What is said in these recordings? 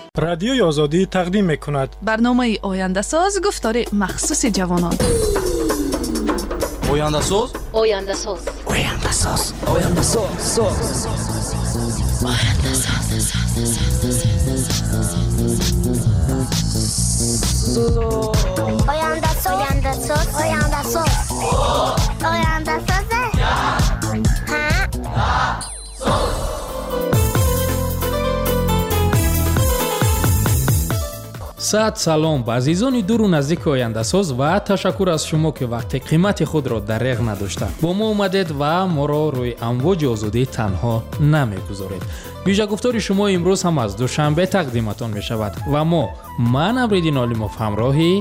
رادیوی آزادی تقدیم می‌کند برنامه آینده ساز گفتار مخصوص جوانان. آینده ساز آینده ساز آینده ساز آینده ساز саат салом ба азизони дуру наздики ояндасоз ва ташаккур аз шумо ки вақти қимати худро дареғ надошта бо мо омадед ва моро рӯи амвоҷи озодӣ танҳо намегузоред. вижагуфтори шумо имрӯз ҳам аз душанбе тақдиматон мешавад ва ман Амриддин Олимов ҳамроҳи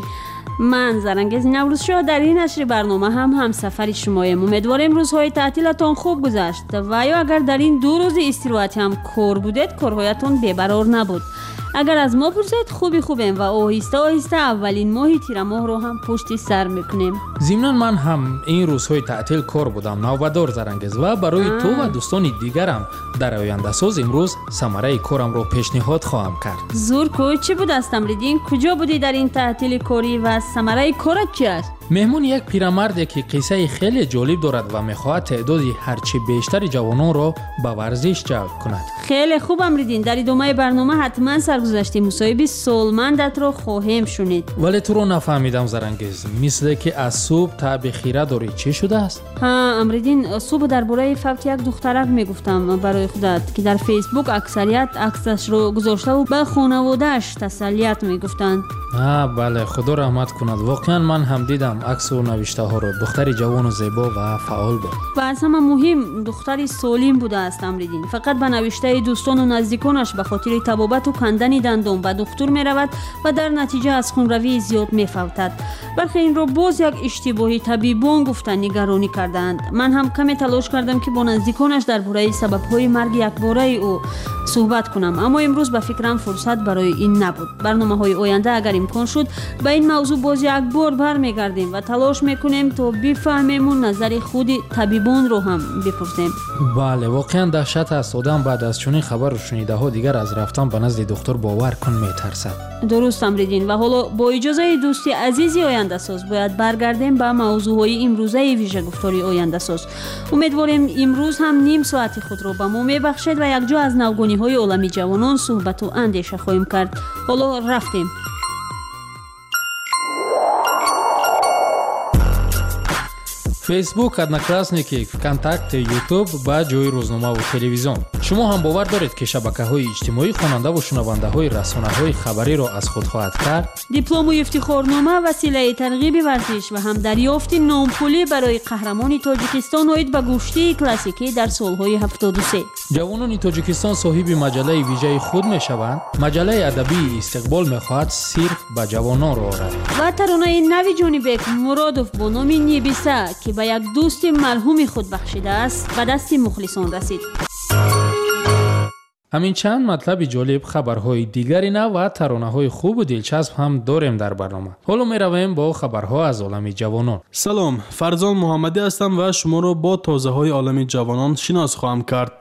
من زرنگز نوروزشاه در این نشر برنامه هم همسفر شماییم. امیدواریم روزهای تعطیلتان خوب گذشت و یا اگر در این 2 روز استراحت هم کار بودید کارهایتان بی‌قرار نبود. اگر از ما پرسید خوبیم و آهسته آهسته اولین ماه تیر ماه رو هم پشت سر میکنیم. ضمناً من هم این روزهای تعطیل کار بودم. نوبدار زرنگز و برای تو و دوستان دیگرم در آینده ساز امروز ثمره کارم رو پیشنهاد خواهم کرد. زور کو چی بود است امریدین؟ کجا بودی در این تعطیل کاری و ثمره کارت چی است؟ مهمون یک پیرمردی که قصه خیلی جالب دارد و میخواهد تعدادی هرچی بیشتر جوانان را به ورزش جلب کند. خیلی خوب امریدین. در ادامه برنامه حتما سرگذشت مصاحبه سالمندت را خواهیم شنید. ولی تو رو نفهمیدم زرنگز. مثل که از صبح تا به خیره داری چی شده است؟ ها امریدین صبح درباره فوت یک دخترک میگفتم برای خودت که در فیسبوک اکثریت عکسش رو گذاشته و به خانواده‌اش تسلیت میگفتند. بله خدا رحمت کند. واقعا من هم دیدم عکس و نوشته ها رو. دختری جوان و زیبا و فعال بود. و از همه مهم دختری سالم بوده است امریدین. فقط به نوشته دوستان و نزدیکانش به خاطر تبابت و کندن دندان به دکتر می رود و در نتیجه از خونروی زیاد می فوتد. برخی این را باز یک اشتباهی طبیبان گفتن نگرانی کردند. من هم کمی تلاش کردم که با نزدیکانش درباره سبب‌های مرگ یکباره او صحبت کنم، اما امروز به فکرم فرصت برای این نبود. برنامه‌های آینده اگر امکان شد به این موضوع باز یک بار برمیگردیم و تلاش میکنیم تا بفهمیم و نظر خود طبیبان رو هم بپرسیم. بله واقعا دهشت است. آدم بعد از چنین خبر رو شنیده ها دیگر از رفتن به نزد دکتر باور کن میترسد. درست امریدین. و حالا با اجازه دوستی عزیزی آینده ساز باید برگردیم به موضوعهای امروزه ویژه گفتاری آینده ساز. امیدواریم امروز هم نیم ساعت خود رو به ما میبخشید و یک جا از نوگانی‌های عالمی جوانان صحبت و اندیشه خواهیم کرد. حالا رفتیم. فیسبوک، одноклассники، ВКонтакте، ютуб ба ҷои рӯзнома ва телевизион. шумо ҳам бовар доред ки шабакаҳои иҷтимоӣ хонанда ва шунавандаҳои расонаҳои хабариро аз худ хоҳад кард? диплому ифтихорнома василаи тарғиби варзиш ва ҳам дарёфти номпулӣ барои қаҳрамони тоҷикистон оид ба гӯштии классикӣ дар солҳои 73. ҷавонони тоҷикистон соҳиби маҷалаи вижаи худ мешаванд. маҷалаи адабии истиқбол мехоҳад сирф ба ҷавононро орад. ва таронаи нави ҷонибек муродов бо номи нибиса ки ба як дӯсти марҳуми худ бахшидааст ба дасти мухлисон расид. ҳамин чанд матлаби ҷолиб, хабарҳои дигари нав ва таронаҳои хубу дилчасп ҳам дорем дар барнома. ҳоло меравем бо хабарҳо аз олами ҷавонон. салом, фарзон муҳаммадӣ ҳастам ва шуморо бо тозаҳои олами ҷавонон шинос хоҳам кард.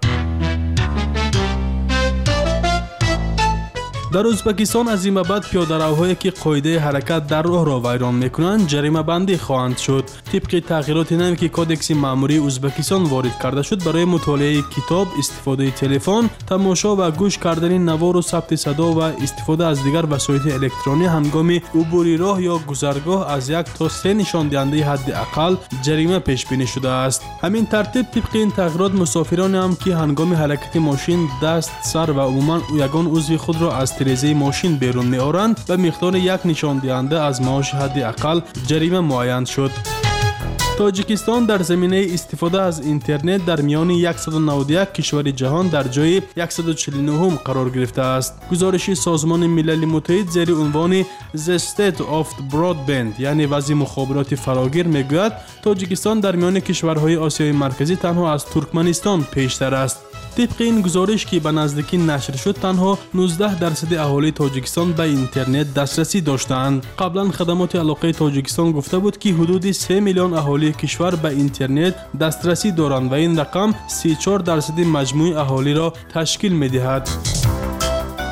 дар ӯзбекистон аз ин ба баъд пиёдаравҳое ки қоидаи ҳаракат дар роҳро вайрон мекунанд ҷаримабандӣ хоҳанд шуд. тибқи тағйироти наве ки кодекси маъмурии ӯзбекистон ворид карда шуд, барои мутолиаи китоб, истифодаи телефон, тамошо ва гӯш кардани навору сабти садо ва истифода аз дигар васоити электронӣ ҳангоми убури роҳ ё гузаргоҳ аз 1 то 3 нишондиҳандаи ҳадди ақал ҷарима пешбинӣ шудааст. ҳамин тартиб тибқи ин тағйирот мусофироне ҳам ки ҳангоми ҳаракати мошин даст, сар ва умуман ягон узви худро аз тирезаи мошин берун меоранд ба миқдори 1 нишондиҳанда аз маоши ҳадди ақал ҷарима муайян шуд. тоҷикистон дар заминаи истифода аз интернет дар миёни 191 кишвари ҷаҳон дар ҷои 149-ум қарор гирифтааст. гузориши Созмони Милали Муттаҳид зери унвони The State of Broadband, яъне вазъи мухобироти фарогир мегӯяд, тоҷикистон дар миёни кишварҳои Осиёи Марказӣ танҳо аз Туркманистон пештар аст. طبق این گزارش که به نزدیکی نشر شد، تنها 19% اهالی تاجیکستان به اینترنت دسترسی داشتند. قبلا خدمات علاقه تاجیکستان گفته بود که حدود 3 میلیون اهالی کشور به اینترنت دسترسی دارند و این رقم 34% مجموع اهالی را تشکیل می‌دهد.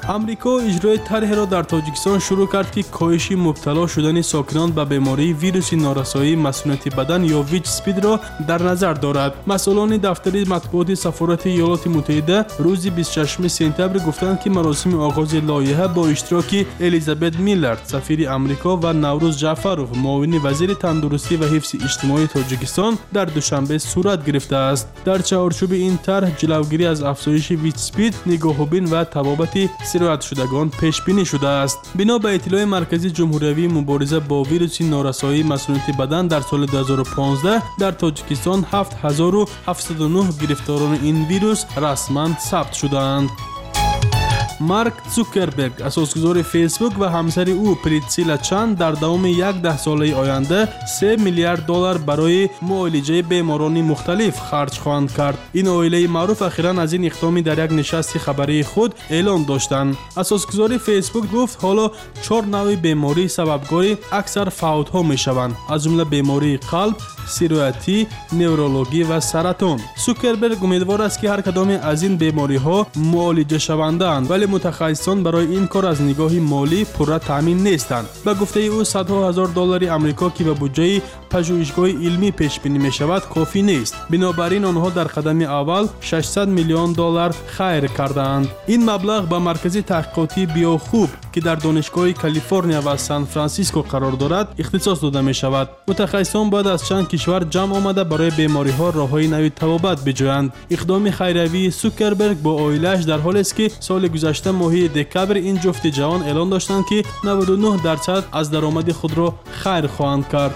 آمریکا اجرای طرحی را در تاجیکستان شروع کرد که کاهش مبتلا شدن ساکنان به بیماری ویروس نارسایی مسئولیت بدن یا ویچ اسپید را در نظر دارد. مسئولان دفتر مطبوعات سفارت ایالات متحده روز 26 سپتامبر گفتند که مراسم آغاز لایحه با اشتراک الیزابت میلر سفیر آمریکا و نوروز جعفروف معاون وزیر تندرستی و حفظ اجتماعی تاجیکستان در دوشنبه صورت گرفته است. در چارچوب این طرح جلوگیری از افزایش ویچ اسپید، نگاهبین و تبابت سرایت شدگان پیش بینی شده است. بنا به اطلاع مرکز جمهوری مبارزه با ویروس نارسایی مسئولیت بدن در سال 2015 در تاجیکستان 7709 گرفتاران این ویروس رسما ثبت شدند. مارک زوکربرگ اساسگزار فیسبوک و همسر او پریتسیلا چند در دوام 10 ساله آینده 3 میلیارد دلار برای معالجه بیماران مختلف خرج خواهند کرد. این عائله معروف اخیراً از این اقدامی در یک نشست خبری خود اعلام داشتند. اساسگزار فیسبوک گفت حالا 4 نوع بیماری سببگار اکثر فوت‌ها میشوند، از جمله بیماری قلب، سیرویتی، نورولوژی و سرطان. زوکربرگ امیدوار است که هر کدام از این بیماری‌ها معالجه شونده‌اند، ولی متخصصان برای این کار از نگاه مالی پورا تامین نیستند. به گفته او صدها هزار دلار آمریکا که به بودجه پژوهشگاه علمی پیش بینی می شود کافی نیست. بنابراین آنها در قدم اول 600 میلیون دلار خیر کردند. این مبلغ به مرکز تحقیقاتی بیوخوب که در دانشگاه کالیفرنیا و سان فرانسیسکو قرار دارد اختصاص داده می شود. متخصصان باید از چند کشور جمع آمده برای بیماری ها راههای نوی تبابت بجویند. اقدام خیروی زوکربرگ با عائله‌اش در حالی است که سال گذشته ماه دکبر این جفت جوان اعلام داشتند که 99% از درآمد خود را خیر خواهند کرد.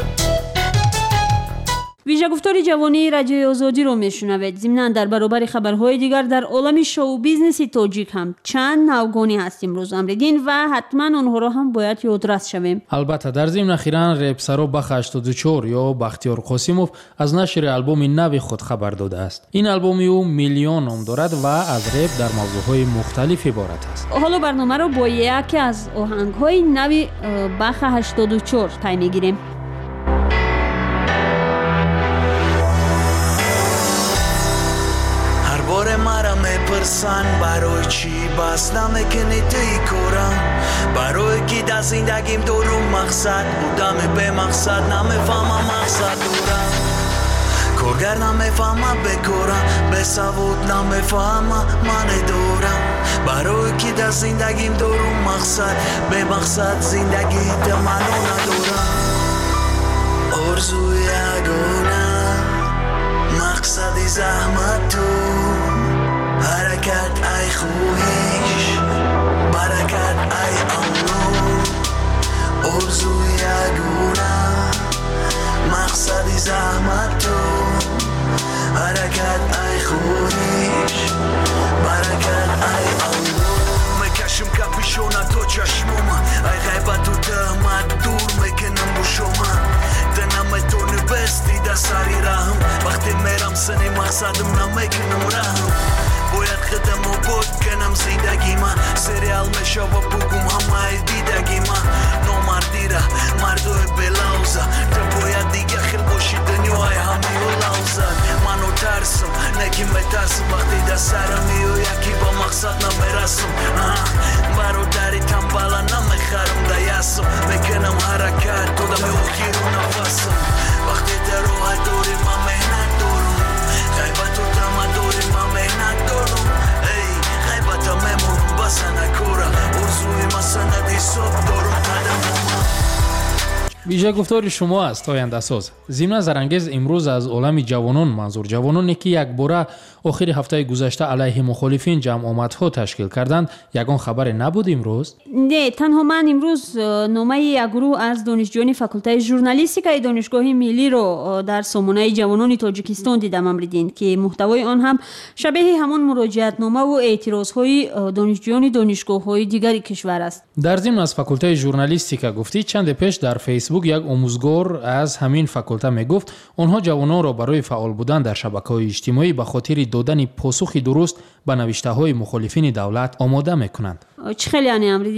ویژه گفتار جوانی رادیوی آزادی رو میشنوید. ضمناً در برابر خبرهای دیگر در عالم شو بیزنس تاجیک هم چند نوگانی هست امروز امریدین و حتما اونها رو هم باید یادرس شویم. البته در ضمن اخیراً رپسرو بخ 84 یا بختیار قاسموف از نشر آلبوم نو خود خبر داده است. این آلبوم او میلیون نام دارد و از رپ در موضوعهای مختلف عبارت است. حالا برنامه رو با یکی از آهنگ‌های نو بخ 84 پی میگیریم. مرا میپرسن برای چی بس نمیکنی توی کارم، برای کی در زندگیم دارم مقصد بودم به مقصد نمیفهمم مقصد دارم، کارگر نمیفهمم بکارم، به سواد نمیفهمم من دارم، برای کی در زندگیم دارم مقصد به مقصد زندگی منو ندارم، آرزوی یگانه مقصدی زحمت تو، حرکت ای خویش برکت ای امنو، آرزوی یگانه مقصدی زحمت تو، حرکت ای خویش برکت ای امنو، میکشم کپیشونه تو چشمم، ای غیبت و تهمت دور میکنم با شما، دنم تو نبستی در سری رحم، وقتی میرم سنی مقصدم نمیکنم رحم، باید خدم و بود کنم زندگی من، سریال میشه و بگم همه دیدگی من، نامردی را مردوی بلاوزه، تو باید دیگه خیل باشی دنیای همی و لوزه، منو ترسم نگی میترسم وقتی در سرمی و یکی با مقصد نمیرسم، برادری تنبالا نمیخرم دیسم، میکنم حرکت کدام اخیر و نفسم، وقتی در روح داری من مهنت دارم، غیبت و دم داری من مهنت دارم، ای غیبت میمونم بسه نکورم، ارزوی من سندی صبح دارم قدم ویژه گفتار شما است آینده ساز. ضمن زرانگیز امروز از عالم جوانان منظور جوانانی که یک باره آخر هفته گذشته علیه مخالفین جمع آمدها تشکیل کردند یگان خبر نبود امروز؟ نه، تنها من امروز نامه یک گروه از دانشجویان فاکولته ژورنالیستیک دانشگاه ملی رو در سامانه جوانان تاجیکستان دیدم امریدین که محتوای آن هم شبیه همان مراجعت نامه و اعتراضهای دانشجویان دانشگاه‌های دیگر کشور است. در ضمن از فاکولته ژورنالیستیک گفتی چند پیش در فیسبوک یک آموزگار از همین فاکولته میگفت آنها جوانان را برای فعال بودن در شبکه‌های اجتماعی به خاطر دادن پاسخی درست به نوشته‌های مخالفین دولت آماده میکنند. چه خیلی یعنی امریدین؟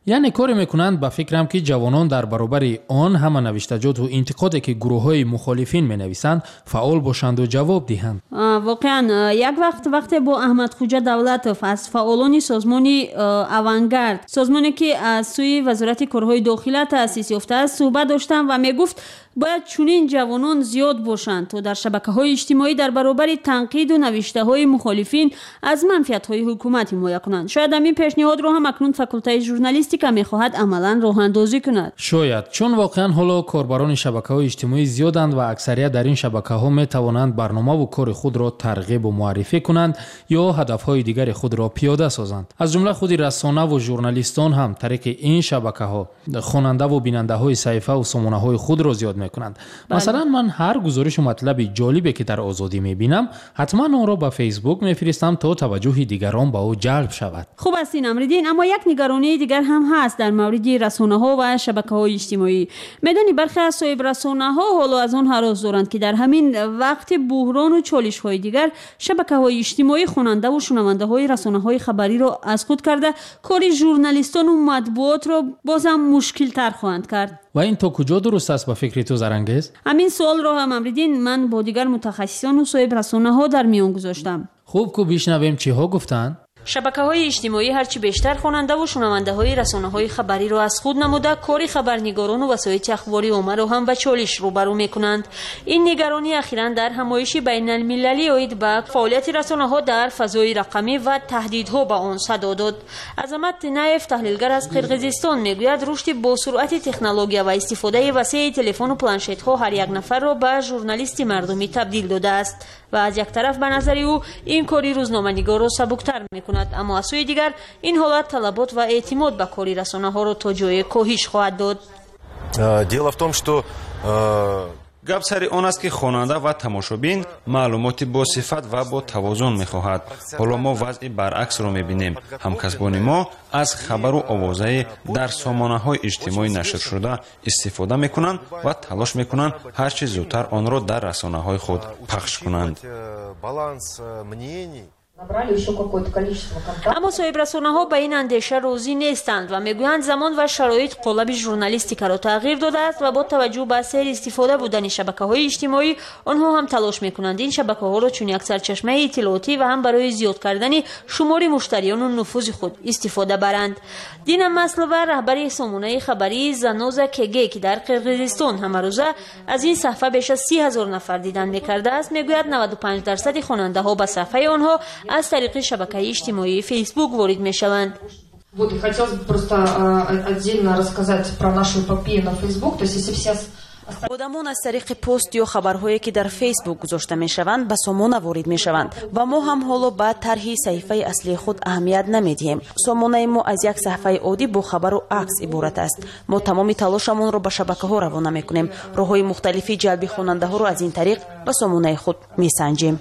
یعنی کاری میکنند با فکرم که جوانان در برابر آن همه نوشتجات و انتقادی که گروه‌های مخالفین مینویسند فعال باشند و جواب دهند. واقعا یک وقت با احمد خوجا دولتوف از فعالان سازمان اوانگارد، سازمانی که از سوی وزارت کارهای داخلی تأسیس یافته است صحبت داشتم و میگفت باید چنین جوانان زیاد باشند تا در شبکه‌های اجتماعی در برابر تنقید و نوشته‌های مخالفین از منفعت‌های حکومت حمایت کنند. شاید همین پیشنهاد را هم اکنون فاکولته ژورنالیستیکا می‌خواهد عملاً راه‌اندازی کند. شاید چون واقعاً حالا کاربران شبکه‌های اجتماعی زیادند و اکثریت در این شبکه‌ها می‌توانند برنامه و کار خود را ترغیب و معرفی کنند یا هدف‌های دیگر خود را پیاده سازند. از جمله خود رسانه و ژورنالیستان هم طریق این شبکه‌ها خواننده و بیننده‌های صحیفه و سامانه‌های خود را زیاد می‌کنند. مثلا من هر گزارش و مطلب جالبی که در آزادی می‌بینم حتما آن را به فیسبوک می‌فرستم تا توجه دیگران به او جلب شود. خوب است این امردین، اما یک نگرانی دیگر هم هست در مورد رسانه‌ها و شبکه‌های اجتماعی. می‌دانی برخی از صاحب رسانه‌ها حالا از آن هراس دارند که در همین وقت بحران و چالش‌های دیگر شبکه‌های اجتماعی خواننده و شنونده‌های رسانه‌های خبری را از خود کرده کار ژورنالیستان و مطبوعات را بازم مشکل‌تر خواهند کرد. و این تا کجا درست است به فکر تو زرنگیز؟ همین سوال را هم امردین من با دیگر متخصصان و صاحب رسانه‌ها در میان گذاشتم. خوب کو بشنویم چی ها گفتند. شبکه‌های اجتماعی هرچی بیشتر خواننده و شنونده‌های رسانه‌های خبری را از خود نموده کار خبرنگاران و وسایل اخباری عامه را هم به چالش روبرو می‌کنند. این نگرانی اخیراً در همایش بین‌المللی اید به فعالیت رسانه‌ها در فضای رقمی و تهدیدها به آن صدا داد. عظمت نایف تحلیلگر از قرقیزستان میگوید رشد با سرعت تکنولوژی و استفاده وسیع تلفن و پلانشت‌ها هر یک نفر را به ژورنالیست مردمی تبدیل داده است و از یک طرف به نظر او این کاری روزنامه‌نگار را سبکتر می‌کند، اما از سوی دیگر این حالت طلبات و اعتماد به کاری رسانه‌ها را تا جای کاهش خواهد داد. Дело в том, что гап сари он аст ки хонанда ва тамошобин маълумоти босифат ва бо тавозун мехоҳад. ҳоло мо вазъи баръаксро мебинем. ҳамкасбони мо аз хабару овозаи дар сомонаҳои иҷтимоӣ нашршуда истифода мекунанд ва талош мекунанд ҳарчи зудтар онро дар расонаҳои худ пахш кунанд. اما صاحب رسانه‌ها به این اندیشه راضی نیستند و میگویند زمان و شرایط قالب ژورنالیستیکا را تغییر داده است و با توجه به سیر استفاده بودن شبکه‌های اجتماعی آنها هم تلاش میکنند این شبکه‌ها را چون یک سرچشمه اطلاعاتی و هم برای زیاد کردن شمار مشتریان و نفوذ خود استفاده برند. دین مسلوه رهبر سامانه خبری زنوزا کگی که در قرقیزستان همه روزه از این صفحه بیش از 30,000 نفر دیدن میکرده است میگوید 95% خواننده‌ها به صفحه آنها از طریق شبکه اجتماعی فیسبوک وارد میشوند. Вот, и хотелось бы просто отдельно рассказать про нашу эпопею на Facebook. То есть, если все آدمان از طریق پست یا خبرهایی که در فیسبوک گذاشته میشوند به سامانه وارد میشوند و ما هم حالا به طرح صحیفه اصلی خود اهمیت نمیدیم. سامانه ما از یک صفحه عادی با خبر و عکس عبارت است. ما تمام تلاشمون را به شبکه‌ها روانه میکنیم. راههای مختلفی جلب خواننده ها را از این طریق به سامانه خود میسنجیم.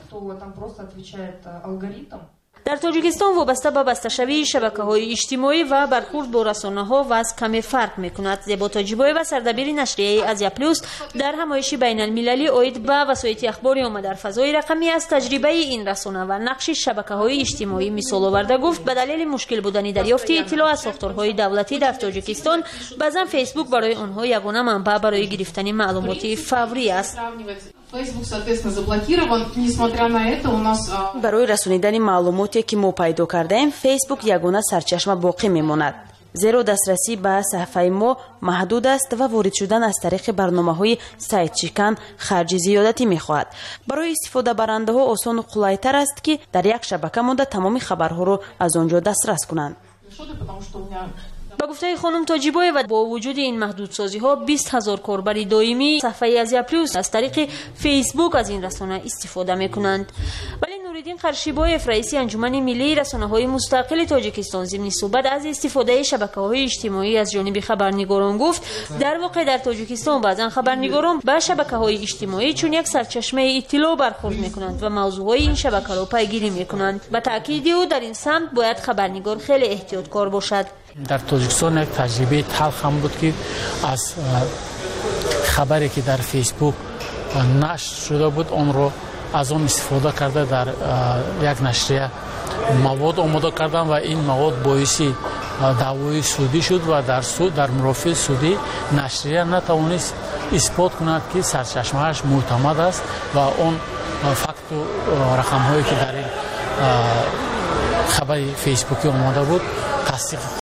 در تاجیکستان وابسته به بسته‌شوی شبکه‌های اجتماعی و برخورد با رسانه‌ها وضع کمی فرق می‌کند. زیبا تاجیبایی و سردبیر نشریه آزیا پلوس در همایش بین‌المللی اید به وسایل اخباری عامه در فضای رقمی از تجربه این رسانه و نقش شبکه‌های اجتماعی مثال آورده گفت به دلیل مشکل بودن دریافت اطلاع از ساختارهای دولتی در تاجیکستان بعضا فیسبوک برای آنها یگانه منبع برای گرفتن معلومات فوری است. Facebook, соответственно, заблокирован. Несмотря на это, у нас برای رسانیدن معلوماتی که ما پیدا کردیم فیسبوک یگانه سرچشمه باقی میماند. زیرا دسترسی به صفحه ما محدود است و وارد شدن از طریق برنامه‌های سایت چیکن خرج زیادتی می‌خواهد. برای استفاده برنده‌ها آسان و قلای‌تر است که در یک شبکه مانده تمام خبرها را از آنجا دسترس کنند. با گفته خانم تاجیبای و با وجود این محدودسازی‌ها 20,000 کاربر دائمی صفحه آزیا پلوس از طریق فیسبوک از این رسانه استفاده می‌کنند. ولی نوریدین قرشیبایف رئیس انجمن ملی رسانه‌های مستقل تاجیکستان ضمن صحبت از استفاده شبکه‌های اجتماعی از جانب خبرنگاران گفت در واقع در تاجیکستان بعضا خبرنگاران با شبکه‌های اجتماعی چون یک سرچشمه اطلاع برخورد می‌کنند و موضوعهای این شبکه را پیگیری می‌کنند. با تاکید او در این سمت باید خبرنگار خیلی احتیاطکار باشد. در تاجیکستان یک تجربه تلخ هم بود که از خبری که در فیسبوک نشر شده بود اون رو از اون استفاده کرده در یک نشریه مواد آماده کردن و این مواد باعث даъвои судӣ шуд ва дар мурофиъи судӣ нашрия натавонист исбот кунад ки сарчашмааш мӯътамад аст ва он факту рақамҳое ки дар ин хабари фейсбукӣ омода буд тасдиқ